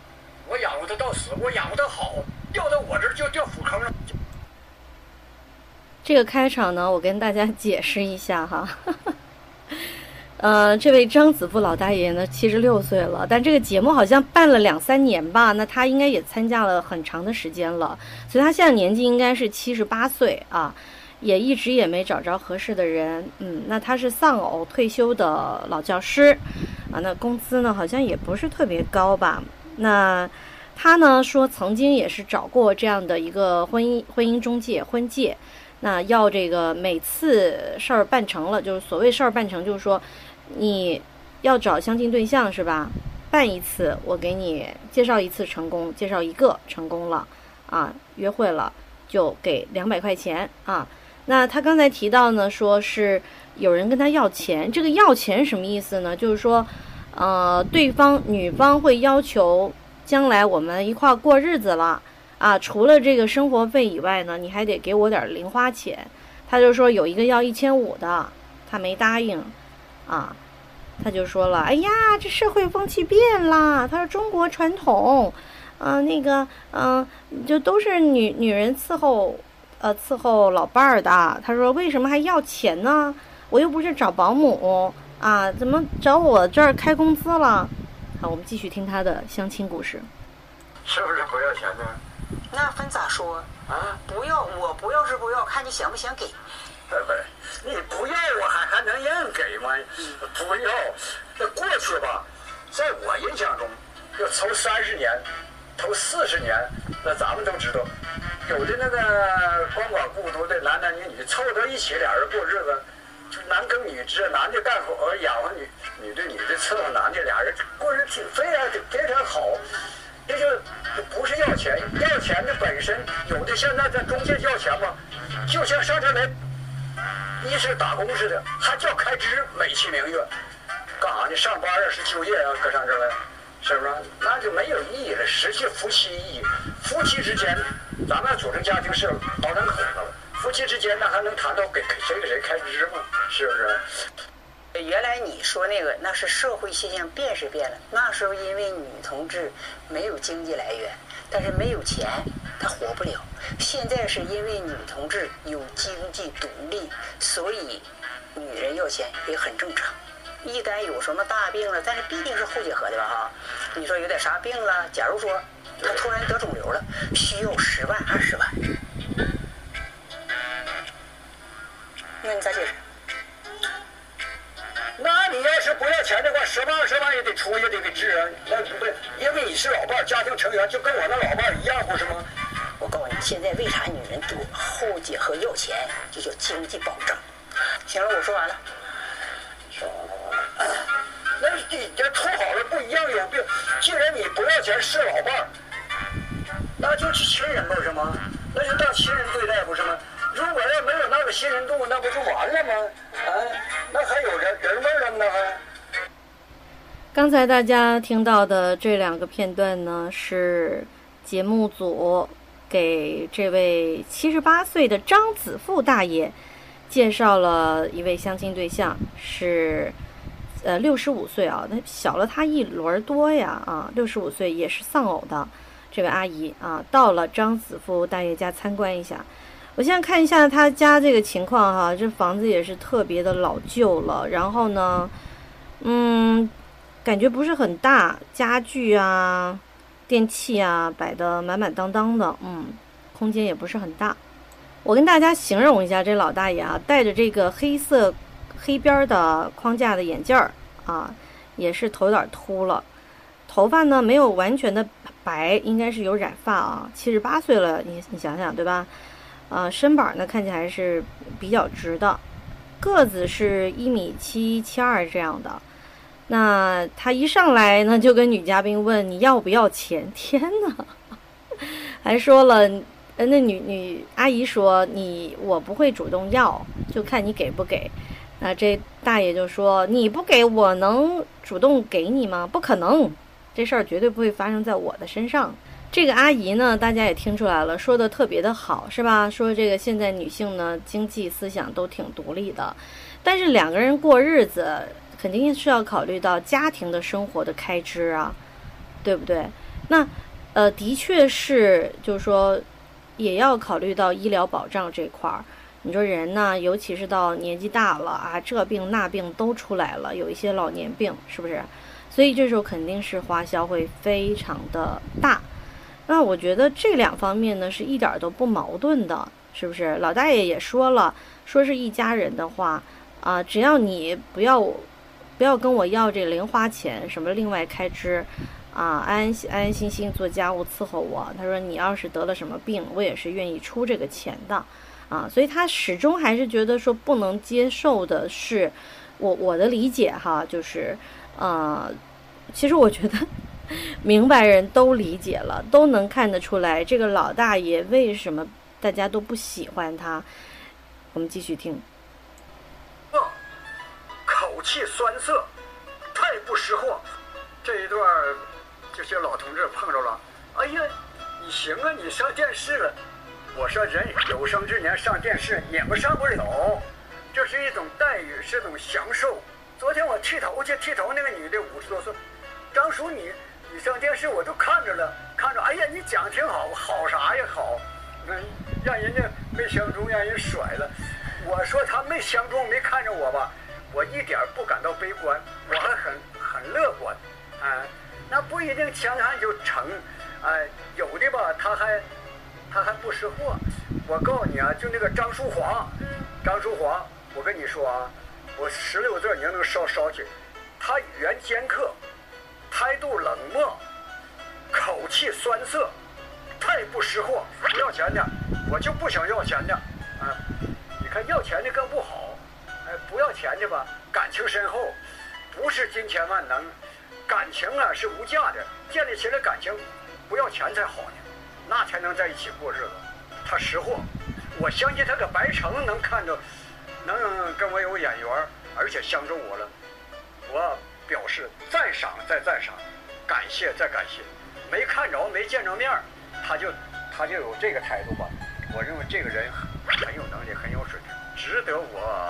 我养活他到死，我养活他好，掉到我这儿就掉粪坑了。 这个开场呢，我跟大家解释一下哈。呃，这位张子富老大爷呢，七十六岁了，但这个节目好像办了两三年吧，那他应该也参加了很长的时间了，所以他现在年纪应该是七十八岁啊，也一直也没找着合适的人。嗯，那他是丧偶退休的老教师啊，那工资呢好像也不是特别高吧。那他呢说曾经也是找过这样的一个婚姻婚姻中介婚介。那要这个每次事儿办成了，就是所谓事儿办成，就是说你要找相亲对象是吧？办一次，我给你介绍一次成功，介绍一个成功了啊，约会了就给两百块钱啊。那他刚才提到呢，说是有人跟他要钱，这个要钱什么意思呢？就是说，呃，对方女方会要求将来我们一块过日子了。啊，除了这个生活费以外呢，你还得给我点零花钱。他就说有一个要一千五的，他没答应，啊，他就说了，哎呀，这社会风气变了。他说中国传统，嗯、呃，那个，嗯、呃，就都是女女人伺候，呃，伺候老伴儿的。他说为什么还要钱呢？我又不是找保姆啊，怎么找我这儿开工资了？好，我们继续听他的相亲故事。 是不是不要钱呢？ 那分咋说啊？不要，我不要是不要，看你想不想给。 不是，你不要我还还能硬给吗？不要，那过去吧，在我印象中，要头三十年，头四十年，那咱们都知道，有的那个光管孤独的男男女女凑到一起，俩人过日子，就男耕女织，男的干活养活女，女的女的伺候男的，俩人过日子挺非常非常好。这就不是要钱，要钱的本身有的现在在中介要钱嘛，就像上这来一是打工似的，还叫开支，美其名曰，干啥呢？上班啊是就业啊，搁上这来，是不是？那就没有意义了，失去夫妻意义。夫妻之间，咱们组成家庭是老两口子了，夫妻之间那还能谈到给谁给谁开支吗？是不是？ 原来你说那个那是社会现象变是变了，那时候因为女同志没有经济来源，但是没有钱她活不了。现在是因为女同志有经济独立，所以女人要钱也很正常。一旦有什么大病了，但是必定是后结合的吧哈。你说有点啥病了，假如说她突然得肿瘤了，需要十万二十万，那你咋解释？ 那你要是不要钱的话，十万二十万也得出，也得给治啊。那不对，因为你是老伴儿，家庭成员就跟我那老伴儿一样，不是吗？ 我告诉你，现在为啥女人多后结合要钱，就叫经济保障。行了，我说完了。 说完了。那你这处好了不一样有病。既然你不要钱是老伴儿，那就是亲人不是吗？那就当亲人对待不是吗？如果要没有那个信任度，那不就完了吗？啊，那还有人人味了呢还。 刚才大家听到的这两个片段呢，是节目组给这位七十八岁的张子富大爷介绍了一位相亲对象，是呃六十五岁啊，他小了他一轮多呀啊，六十五岁也是丧偶的这位阿姨啊，到了张子富大爷家参观一下。我现在看一下他家这个情况哈，这房子也是特别的老旧了，然后呢，嗯，感觉不是很大，家具啊、电器啊摆得满满当当的，嗯，空间也不是很大。我跟大家形容一下这老大爷啊，戴着这个黑色黑边的框架的眼镜儿啊，也是头有点秃了，头发呢没有完全的白，应该是有染发啊，七十八岁了，你你想想对吧？呃，身板呢看起来还是比较直的，个子是一米七七二这样的。那他一上来呢，就跟女嘉宾问你要不要钱？天哪，还说了，那女女阿姨说你我不会主动要，就看你给不给。那这大爷就说你不给我能主动给你吗？不可能，这事儿绝对不会发生在我的身上。这个阿姨呢，大家也听出来了，说的特别的好，是吧？说这个现在女性呢，经济思想都挺独立的，但是两个人过日子，肯定是要考虑到家庭的生活的开支啊，对不对？那呃，的确是，就是说，也要考虑到医疗保障这块儿。你说人呢，尤其是到年纪大了啊，这病那病都出来了，有一些老年病，是不是？所以这时候肯定是花销会非常的大。那我觉得这两方面呢是一点都不矛盾的，是不是？老大爷也说了，说是一家人的话啊、呃，只要你不要不要跟我要这零花钱，什么另外开支啊，安安安安心心做家务伺候我。他说你要是得了什么病，我也是愿意出这个钱的啊。所以他始终还是觉得说不能接受的是，我我的理解哈，就是呃，其实我觉得。明白人都理解了，都能看得出来这个老大爷为什么大家都不喜欢他。我们继续听。 口气酸涩，太不识货。这一段这些老同志碰着了，哎呀，你行啊，你上电视了。我说人有生之年上电视也不上不了，这是一种待遇，是一种享受。昨天我剃头去，剃头那个女的五十多岁，张叔你。你上电视我都看着了，看着，哎呀，你讲挺好，好啥呀好，嗯，让人家没相中，让人甩了。我说他没相中，没看着我吧，我一点不感到悲观，我还很很乐观，啊，那不一定强悍就成，哎，有的吧，他还他还不识货。我告诉你啊，就那个张淑华，张淑华，我跟你说啊，我十六字你能烧烧去，他语言尖刻。态度冷漠，口气酸涩，太不识货。不要钱的，我就不想要钱的。啊，你看要钱的更不好。哎，不要钱的吧，感情深厚，不是金钱万能，感情啊是无价的。建立起来感情，不要钱才好呢，那才能在一起过日子。他识货，我相信他搁白城能看着，能跟我有眼缘，而且相中我了，我。表示赞赏再赞赏，感谢再感谢，没看着没见着面，他就他就有这个态度吧。我认为这个人很有能力，很有水平，值得我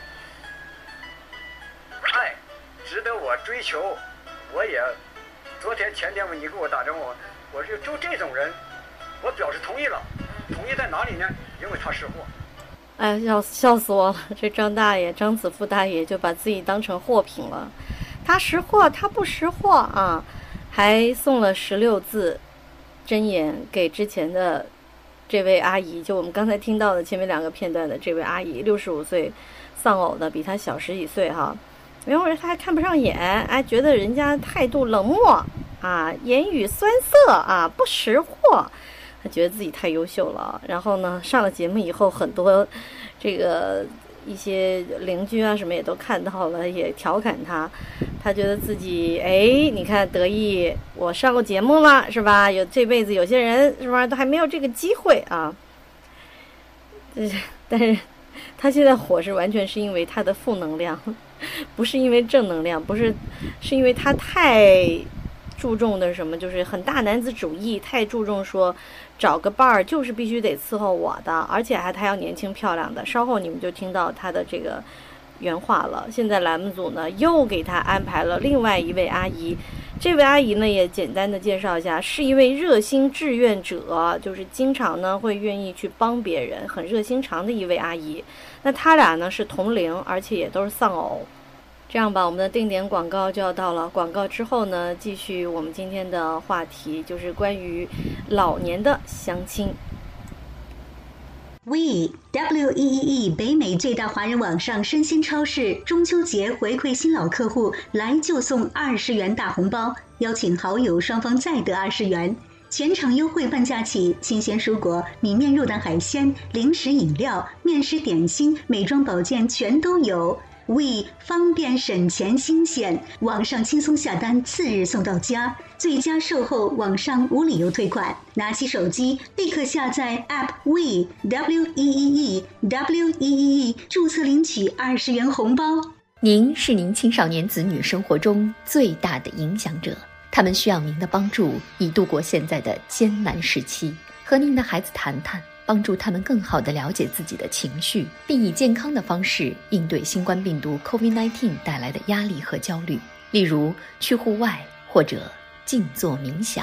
爱，值得我追求。我也昨天前天吧，你给我打电话，我说就这种人，我表示同意了。同意在哪里呢？因为他识货。 哎，笑笑死我了！这张大爷、张子富大爷就把自己当成货品了。他识货，他不识货啊，还送了十六字真言给之前的这位阿姨，就我们刚才听到的前面两个片段的这位阿姨，六十五岁丧偶的，比他小十几岁哈。然后他还看不上眼，哎，觉得人家态度冷漠啊，言语酸涩啊，不识货，他觉得自己太优秀了。然后呢，上了节目以后，很多这个。一些邻居啊什么也都看到了，也调侃他，他觉得自己哎，你看得意，我上过节目了是吧？有这辈子有些人是吧都还没有这个机会啊。但是他现在火是完全是因为他的负能量，不是因为正能量，不是，是因为他太注重的什么，就是很大男子主义，太注重说。找个伴儿就是必须得伺候我的，而且还他要年轻漂亮的。稍后你们就听到他的这个原话了。现在栏目组呢又给他安排了另外一位阿姨，这位阿姨呢也简单的介绍一下，是一位热心志愿者，就是经常呢会愿意去帮别人，很热心肠的一位阿姨。那他俩呢是同龄，而且也都是丧偶。这样吧，我们的定点广告就要到了。广告之后呢，继续我们今天的话题，就是关于老年的相亲。 We W E E E 北美最大华人网上生鲜超市中秋节回馈新老客户，来就送二十元大红包，邀请好友双方再得二十元。全场优惠半价起，新鲜蔬果、米面肉蛋海鲜、零食饮料、面食点心、美妆保健全都有。We 方便省钱新鲜，网上轻松下单，次日送到家，最佳售后，网上无理由退款。拿起手机立刻下载 App We W E E E W E E E 注册领取二十元红包。 您是您青少年子女生活中最大的影响者，他们需要您的帮助，以度过现在的艰难时期。和您的孩子谈谈，帮助他们更好地了解自己的情绪，并以健康的方式应对新冠病毒 COVID 十九 带来的压力和焦虑。例如去户外或者静坐冥想，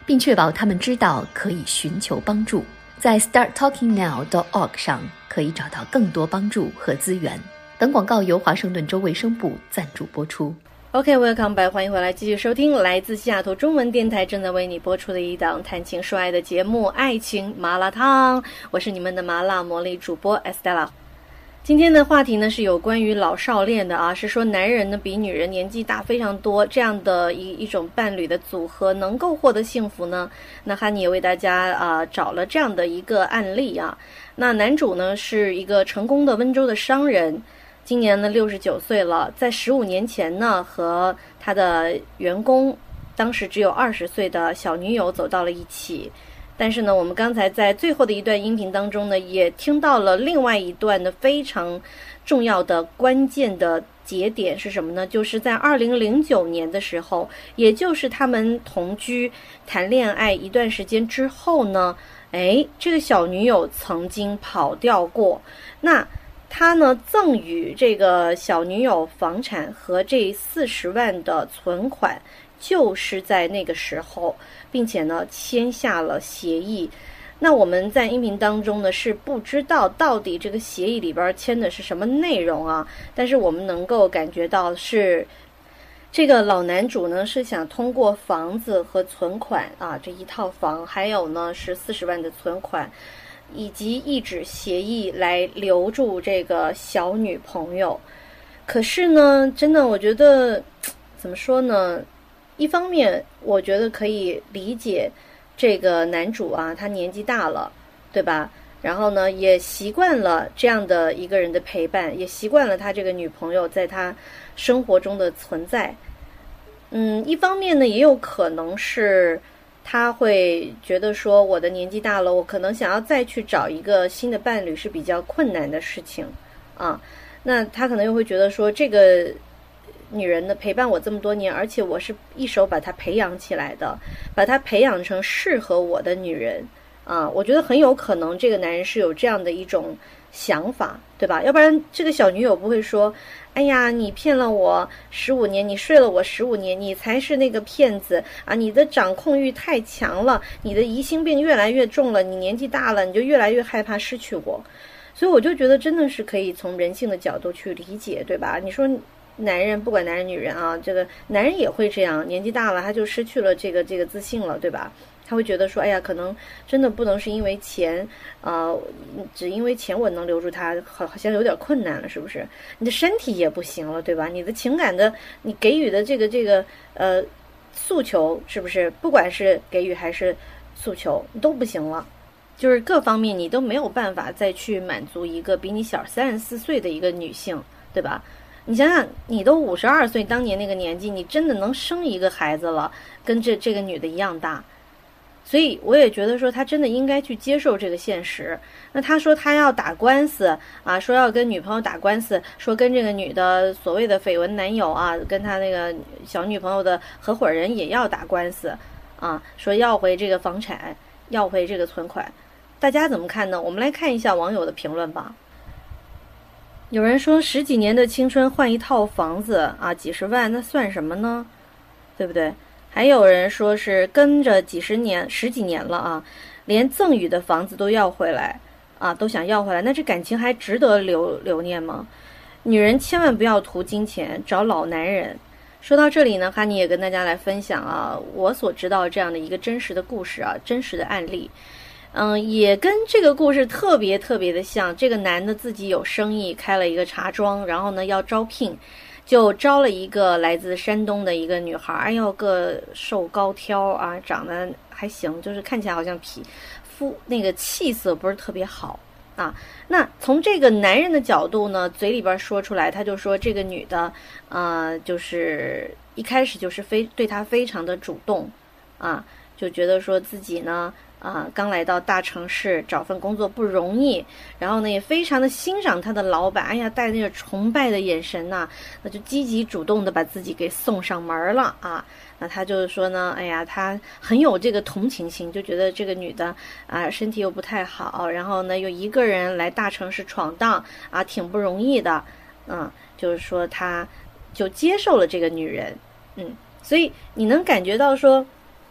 并确保他们知道可以寻求帮助。在 start talking now dot org 上可以找到更多帮助和资源。本广告由华盛顿州卫生部赞助播出。 OK，Welcome back， 欢迎回来，继续收听来自西雅图中文电台正在为你播出的一档谈情说爱的节目《爱情麻辣烫》，我是你们的麻辣魔力主播 Estella。今天的话题呢是有关于老少恋的啊，是说男人呢比女人年纪大非常多，这样的一一种伴侣的组合能够获得幸福呢？那哈尼也为大家啊、呃、找了这样的一个案例啊。那男主呢是一个成功的温州的商人，今年呢六十九岁了，在十五年前呢和他的员工当时只有二十岁的小女友走到了一起。但是呢，我们刚才在最后的一段音频当中呢，也听到了另外一段的非常重要的关键的节点是什么呢？就是在二零零九年的时候，也就是他们同居谈恋爱一段时间之后呢，哎，这个小女友曾经跑掉过。那他呢赠予这个小女友房产和这四十万的存款，就是在那个时候，并且呢签下了协议。那我们在音频当中呢是不知道到底这个协议里边签的是什么内容啊，但是我们能够感觉到是这个老男主呢是想通过房子和存款啊，这一套房，还有呢是四十万的存款以及一纸协议来留住这个小女朋友。可是呢真的我觉得怎么说呢，一方面我觉得可以理解这个男主啊，他年纪大了，对吧？然后呢也习惯了这样的一个人的陪伴，也习惯了他这个女朋友在他生活中的存在。嗯，一方面呢也有可能是他会觉得说，我的年纪大了，我可能想要再去找一个新的伴侣是比较困难的事情啊。那他可能又会觉得说，这个女人呢陪伴我这么多年，而且我是一手把她培养起来的，把她培养成适合我的女人啊，我觉得很有可能这个男人是有这样的一种想法，对吧？要不然这个小女友不会说，哎呀，你骗了我十五年，你睡了我十五年，你才是那个骗子啊！你的掌控欲太强了，你的疑心病越来越重了，你年纪大了，你就越来越害怕失去我。所以我就觉得真的是可以从人性的角度去理解，对吧？你说男人不管男人女人啊，这个男人也会这样，年纪大了他就失去了这个这个自信了，对吧？他会觉得说，哎呀，可能真的不能是因为钱，呃，只因为钱我能留住他，好好像有点困难了，是不是？你的身体也不行了，对吧？你的情感的，你给予的这个这个呃诉求，是不是？不管是给予还是诉求都不行了，就是各方面你都没有办法再去满足一个比你小三十四岁的一个女性，对吧？你想想，你都五十二岁，当年那个年纪，你真的能生一个孩子了，跟这这个女的一样大。所以我也觉得说他真的应该去接受这个现实。那他说他要打官司啊，说要跟女朋友打官司，说跟这个女的所谓的绯闻男友啊，跟他那个小女朋友的合伙人也要打官司啊，说要回这个房产，要回这个存款。大家怎么看呢？我们来看一下网友的评论吧。有人说十几年的青春换一套房子啊，几十万那算什么呢？对不对？还有人说是跟着几十年十几年了啊，连赠予的房子都要回来啊，都想要回来，那这感情还值得留留念吗？女人千万不要图金钱，找老男人。说到这里呢，哈尼也跟大家来分享啊，我所知道这样的一个真实的故事啊，真实的案例。嗯，也跟这个故事特别特别的像。这个男的自己有生意，开了一个茶庄，然后呢要招聘，就招了一个来自山东的一个女孩，哎呦个瘦高挑啊，长得还行，就是看起来好像皮肤那个气色不是特别好啊。那从这个男人的角度呢，嘴里边说出来，他就说这个女的，呃，就是一开始就是非对他非常的主动啊，就觉得说自己呢。啊，刚来到大城市找份工作不容易，然后呢也非常的欣赏他的老板，哎呀，带那个崇拜的眼神呐、啊，那就积极主动的把自己给送上门了啊。那他就是说呢，哎呀，他很有这个同情心，就觉得这个女的啊身体又不太好，然后呢又一个人来大城市闯荡啊，挺不容易的，嗯，就是说他就接受了这个女人，嗯，所以你能感觉到说。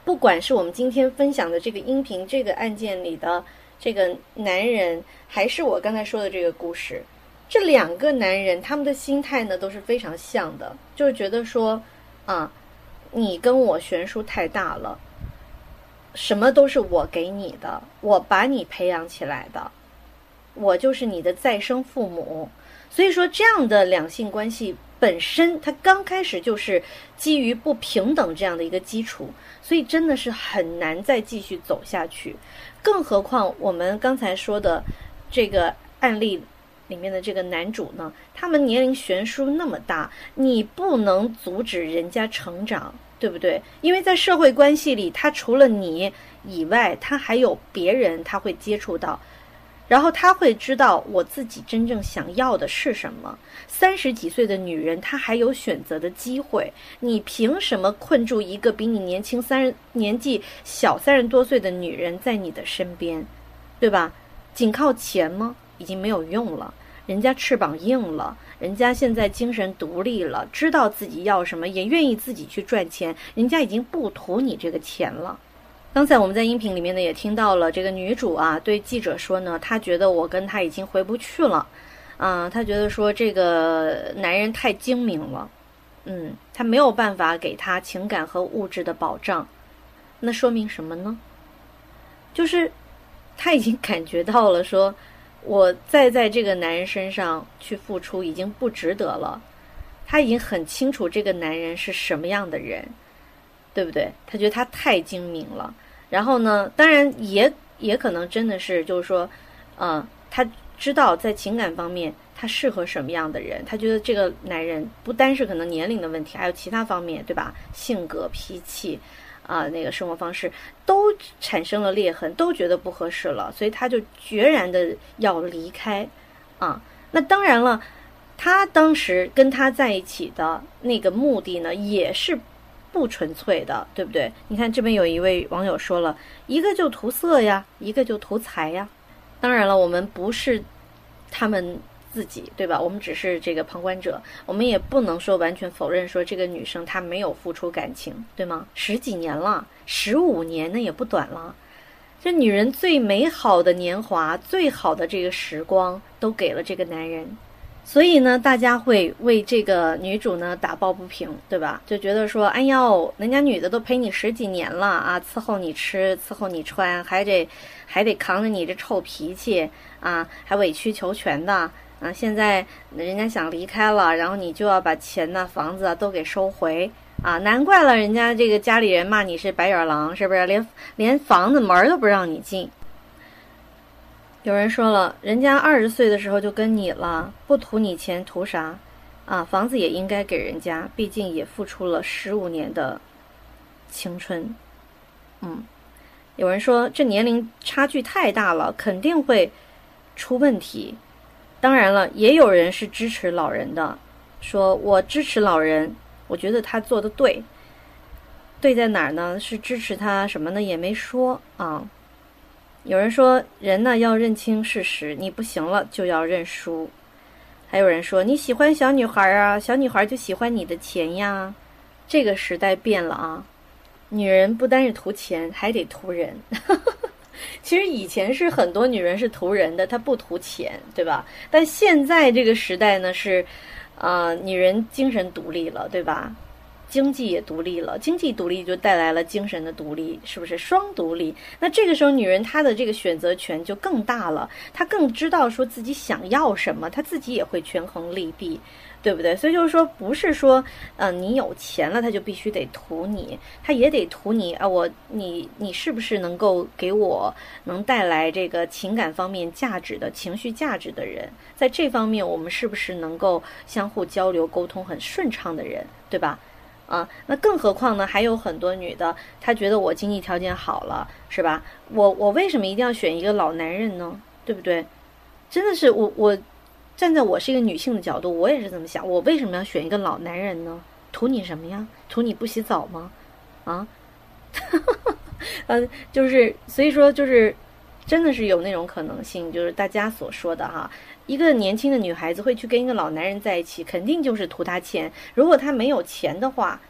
不管是我们今天分享的这个音频这个案件里的这个男人，还是我刚才说的这个故事，这两个男人他们的心态呢都是非常像的，就是觉得说啊，你跟我悬殊太大了，什么都是我给你的，我把你培养起来的，我就是你的再生父母。所以说这样的两性关系本身它刚开始就是基于不平等这样的一个基础，所以真的是很难再继续走下去。更何况我们刚才说的这个案例里面的这个男主呢，他们年龄悬殊那么大，你不能阻止人家成长，对不对？因为在社会关系里，他除了你以外，他还有别人他会接触到，然后他会知道我自己真正想要的是什么。三十几岁的女人，她还有选择的机会，你凭什么困住一个比你年轻三十年纪小三十多岁的女人在你的身边，对吧？仅靠钱吗？已经没有用了。人家翅膀硬了，人家现在精神独立了，知道自己要什么，也愿意自己去赚钱，人家已经不图你这个钱了。刚才我们在音频里面呢也听到了这个女主啊对记者说呢，她觉得我跟他已经回不去了啊，她觉得说这个男人太精明了，嗯，他没有办法给她情感和物质的保障。那说明什么呢？就是她已经感觉到了说我再在这个男人身上去付出已经不值得了，他已经很清楚这个男人是什么样的人，对不对？他觉得他太精明了。然后呢，当然也也可能真的是就是说呃，他知道在情感方面他适合什么样的人，他觉得这个男人不单是可能年龄的问题，还有其他方面，对吧？性格脾气啊，那个生活方式都产生了裂痕，都觉得不合适了，所以他就决然的要离开啊。那当然了，他当时跟他在一起的那个目的呢也是不纯粹的，对不对？你看这边有一位网友说了，一个就图色呀，一个就图财呀。当然了，我们不是他们自己，对吧？我们只是这个旁观者，我们也不能说完全否认说这个女生她没有付出感情，对吗？十几年了，十五年那也不短了。这女人最美好的年华，最好的这个时光都给了这个男人，所以呢大家会为这个女主呢打抱不平，对吧？就觉得说哎呦，人家女的都陪你十几年了啊，伺候你吃伺候你穿，还得还得扛着你这臭脾气啊，还委曲求全的啊，现在人家想离开了，然后你就要把钱呐房子啊都给收回啊，难怪了人家这个家里人骂你是白眼狼，是不是？连连房子门都不让你进。有人说了，人家二十岁的时候就跟你了，不图你钱图啥啊？房子也应该给人家，毕竟也付出了十五年的青春。嗯，有人说这年龄差距太大了，肯定会出问题。当然了，也有人是支持老人的，说我支持老人，我觉得他做的对。对在哪儿呢？是支持他什么呢？也没说啊。有人说人呢要认清事实，你不行了就要认输。还有人说你喜欢小女孩啊，小女孩就喜欢你的钱呀。这个时代变了啊，女人不单是图钱，还得图人。其实以前是很多女人是图人的，她不图钱，对吧？但现在这个时代呢是呃，女人精神独立了，对吧？经济也独立了，经济独立就带来了精神的独立，是不是双独立？那这个时候女人她的这个选择权就更大了，她更知道说自己想要什么，她自己也会权衡利弊，对不对？所以就是说不是说呃你有钱了她就必须得图你，她也得图你啊，我你你是不是能够给我能带来这个情感方面价值的情绪价值的人，在这方面我们是不是能够相互交流沟通很顺畅的人，对吧？啊，那更何况呢？还有很多女的，她觉得我经济条件好了，是吧？我我为什么一定要选一个老男人呢？对不对？真的是我我站在我是一个女性的角度，我也是这么想。我为什么要选一个老男人呢？图你什么呀？图你不洗澡吗？啊？呃，就是所以说就是真的是有那种可能性，就是大家所说的哈。一个年轻的女孩子会去跟一个老男人在一起，肯定就是图他钱。如果他没有钱的话，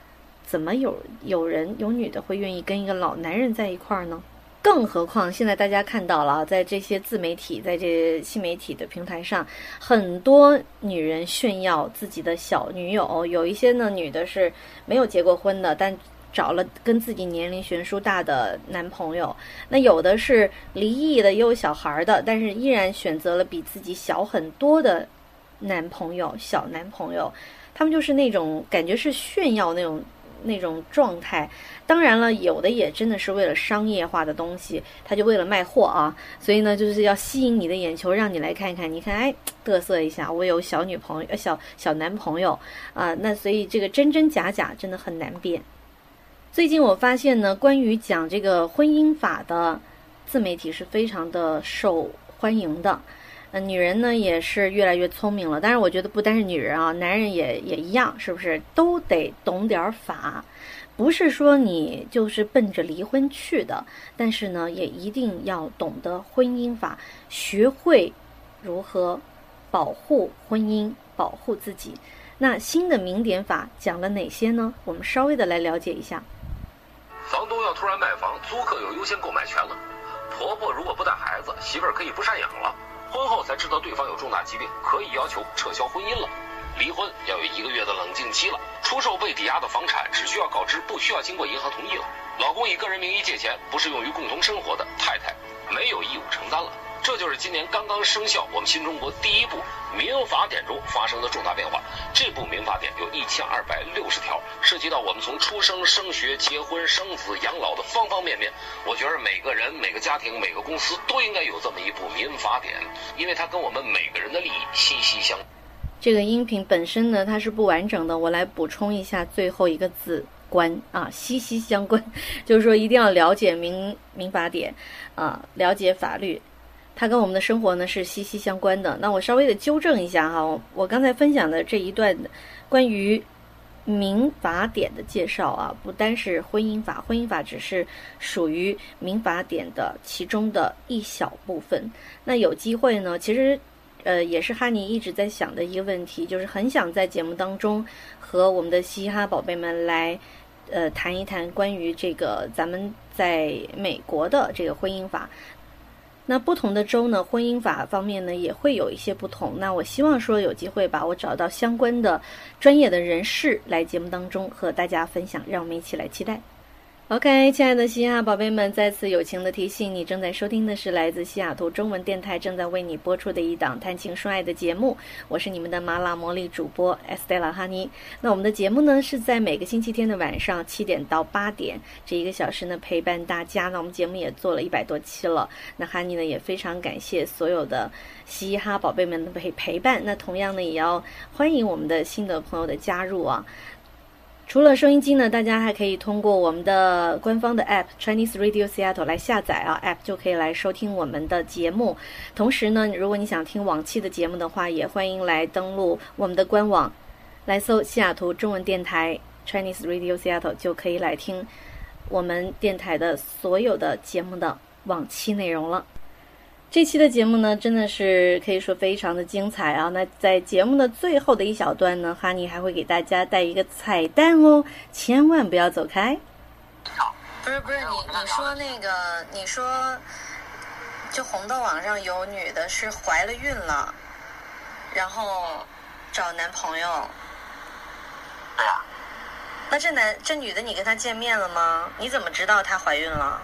怎么有有人有女的会愿意跟一个老男人在一块儿呢？更何况现在大家看到了，在这些自媒体，在这些新媒体的平台上，很多女人炫耀自己的小女友，有一些呢女的是没有结过婚的，但找了跟自己年龄悬殊大的男朋友，那有的是离异的，也有小孩的，但是依然选择了比自己小很多的男朋友，小男朋友，他们就是那种感觉是炫耀那种那种状态。当然了，有的也真的是为了商业化的东西，他就为了卖货啊，所以呢就是要吸引你的眼球，让你来看看，你看，哎，嘚瑟一下，我有小女朋友，小小男朋友啊、呃，那所以这个真真假假真的很难辨。最近我发现呢，关于讲这个婚姻法的自媒体是非常的受欢迎的。呃，女人呢也是越来越聪明了，但是我觉得不单是女人啊，男人也也一样，是不是都得懂点法？不是说你就是奔着离婚去的，但是呢，也一定要懂得婚姻法，学会如何保护婚姻，保护自己。那新的民典法讲了哪些呢？我们稍微的来了解一下。 房东要突然卖房，租客有优先购买权了。婆婆如果不带孩子，媳妇儿可以不赡养了。婚后才知道对方有重大疾病，可以要求撤销婚姻了。离婚要有一个月的冷静期了。出售被抵押的房产只需要告知，不需要经过银行同意了。老公以个人名义借钱，不是用于共同生活的，太太没有义务承担了。这就是今年刚刚生效我们新中国第一部民法典中发生的重大变化。这部民法典有一千二百六十条，涉及到我们从出生、升学、结婚、生子、养老的方方面面。我觉得每个人、每个家庭、每个公司都应该有这么一部民法典，因为它跟我们每个人的利益息息相关。 这个音频本身呢，它是不完整的，我来补充一下最后一个字。关啊，息息相关，就是说一定要了解民民法典啊，了解法律，它跟我们的生活呢是息息相关的。那我稍微的纠正一下哈，我刚才分享的这一段关于民法典的介绍啊，不单是婚姻法，婚姻法只是属于民法典的其中的一小部分。那有机会呢，其实呃也是哈尼一直在想的一个问题，就是很想在节目当中和我们的嘻哈宝贝们来呃，谈一谈关于这个咱们在美国的这个婚姻法。那不同的州呢，婚姻法方面呢也会有一些不同。那我希望说有机会把我找到相关的专业的人士来节目当中和大家分享，让我们一起来期待。OK， 亲爱的嘻哈宝贝们，再次友情的提醒，你正在收听的是来自西雅图中文电台正在为你播出的一档谈情说爱的节目，我是你们的麻辣魔力主播 Estella 哈尼。那我们的节目呢是在每个星期天的晚上七点到八点，这一个小时呢陪伴大家。那我们节目也做了一百多期了，那哈尼呢也非常感谢所有的嘻哈宝贝们的陪陪伴。那同样呢也要欢迎我们的新的朋友的加入啊。除了收音机呢，大家还可以通过我们的官方的 App Chinese Radio Seattle 来下载啊 App 就可以来收听我们的节目。同时呢，如果你想听往期的节目的话，也欢迎来登录我们的官网，来搜西雅图中文电台 Chinese Radio Seattle 就可以来听我们电台的所有的节目的往期内容了。这期的节目呢，真的是可以说非常的精彩啊！那在节目的最后的一小段呢，哈尼还会给大家带一个彩蛋哦，千万不要走开。 不是不是，你你说那个，你说就红豆网上有女的是怀了孕了，然后找男朋友。 对呀。 那这男这女的你跟她见面了吗？你怎么知道她怀孕了？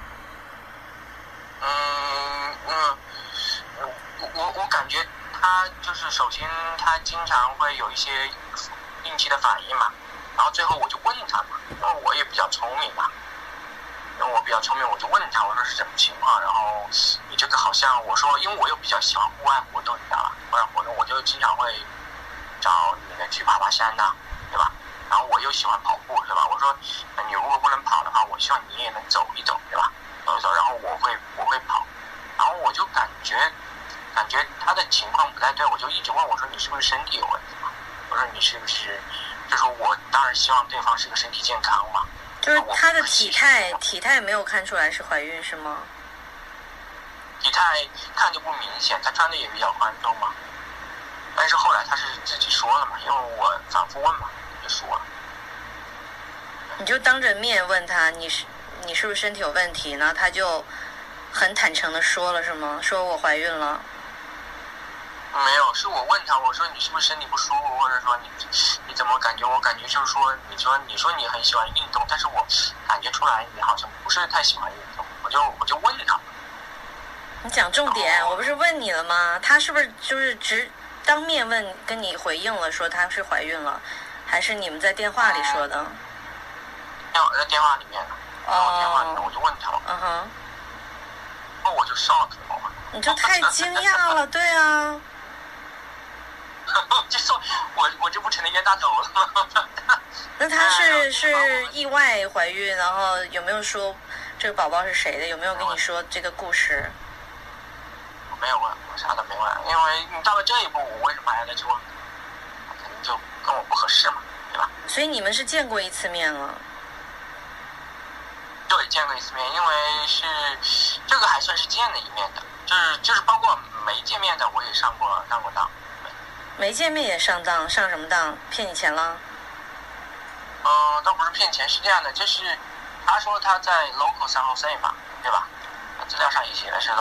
嗯嗯。我我感觉他就是首先他经常会有一些应激的反应嘛，然后最后我就问他嘛，因为我也比较聪明嘛，因为我比较聪明，我就问他，我说是什么情况，然后你这个好像我说，因为我又比较喜欢户外活动，你知道吧？户外活动我就经常会找你们去爬爬山呐、啊，对吧？然后我又喜欢跑步，对吧？我说你如果不能跑的话，我希望你也能走一走，对吧？走一走，然后我会我会跑，然后我就感觉。感觉他的情况不太对，我就一直问我说你是不是身体有问题嘛？我说你是不是，就是我当然希望对方是个身体健康嘛。 就是他的体态体态没有看出来是怀孕是吗？ 体态看就不明显，他穿的也比较宽松嘛。但是后来他是自己说了嘛，因为我反复问嘛，就说了。 你就当着面问他你是你是不是身体有问题，然后他就很坦诚的说了是吗？说我怀孕了。 没有，是我问他，我说你是不是身体不舒服，或者说你你怎么感觉？我感觉就是说，你说你说你很喜欢运动，但是我感觉出来你好像不是太喜欢运动，我就我就问他。 你讲重点，我不是问你了吗？他是不是就是直当面问跟你回应了，说她是怀孕了，还是你们在电话里说的？ 在在电话里面的。哦。电话里面我就问他了。 嗯哼。 那我就 shock 了。 你这太惊讶了，对啊。 就说我我就不成了冤大头了。 那她是是意外怀孕，然后有没有说这个宝宝是谁的？有没有跟你说这个故事？ 我没有问，我啥都没问，因为你到了这一步，我为什么还要再去问？肯定就跟我不合适嘛，对吧？ 所以你们是见过一次面了？ 对，见过一次面，因为是这个还算是见了一面的，就是就是包括没见面的我也上过上过当。 没见面也上当，上什么当？骗你钱了？ 嗯、呃，倒不是骗钱，是这样的，就是他说他在 local 三号 C 嘛，对吧？资料上也写的是。